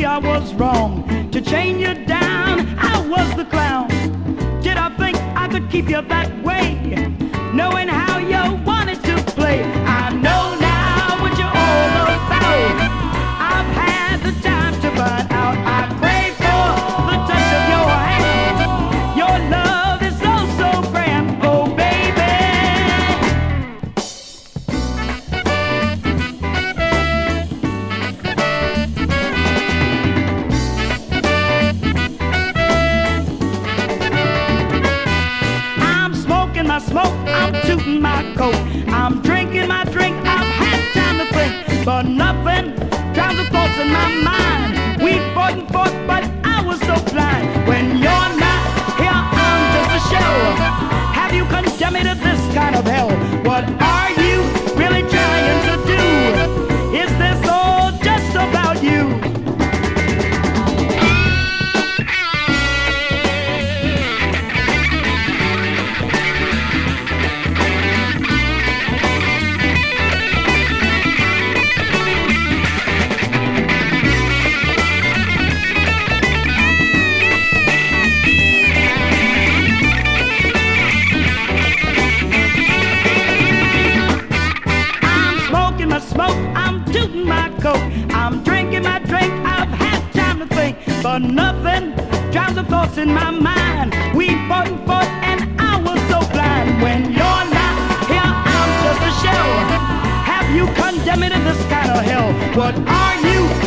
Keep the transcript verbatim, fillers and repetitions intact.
I was wrong to chain you down? I was the clown. Did I think I could keep you that way, knowing how you wanted to play? I know now what you're all about. I've had the time to find out. I crave for the touch of your hand. Your love is so, so grand. Oh, baby. I'm smoking my smoke, I'm tooting my coat, I'm drinking my drink, I've had time to think, but nothing drowns the thoughts in my mind. We fought and fought, but I was so blind. When you're not here, I'm just a shell. Have you condemned me to this kind of hell? What are you really trying to do? Is this all just about you? Smoke, I'm tooting my coat, I'm drinking my drink, I've had time to think, but nothing drowns the thoughts in my mind. We fought and fought and I was so blind. When you're not here, I'm just a shell. Have you condemned me to this kind of hell? What are you